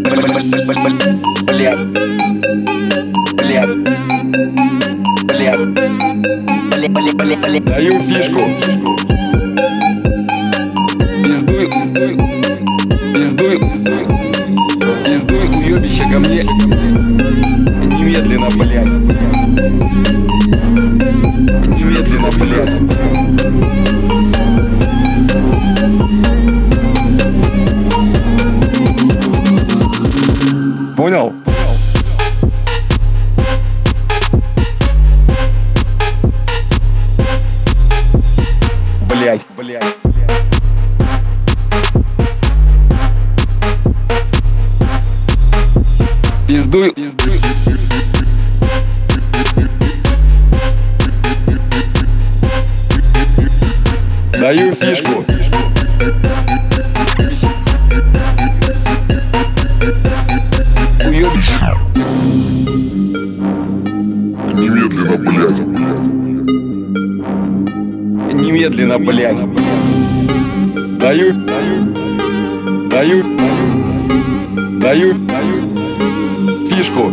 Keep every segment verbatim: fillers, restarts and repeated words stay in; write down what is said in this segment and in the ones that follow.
Блядь, блядь, блядь, блядь, блядь, блядь. Даю фишку. Пиздуй, пиздуй, пиздуй, пиздуй, пиздуй, уебище ко мне. Немедленно, блядь. Немедленно, блядь. Понял? Блядь, блядь. Пиздуй, пиздуй. Даю фишку. Уебище. Немедленно, блядь. Немедленно, блядь. Даю, даю, даю, даю фишку.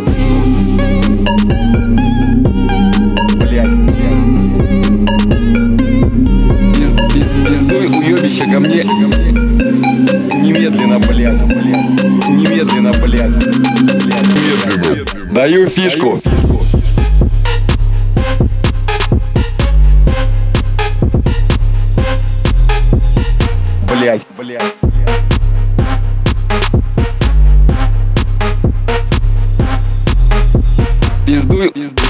Блядь. Пиз, пиз, пиздуй, уебище ко мне. Немедленно, блядь. Немедленно, блядь. Немедленно. Даю фишку. Блядь, блядь. Пиздуй, пиздуй.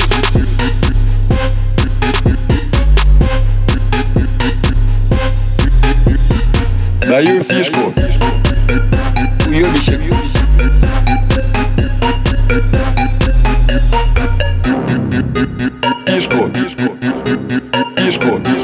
Даю фишку. Уебище. Фишку. Фишку. Фишку.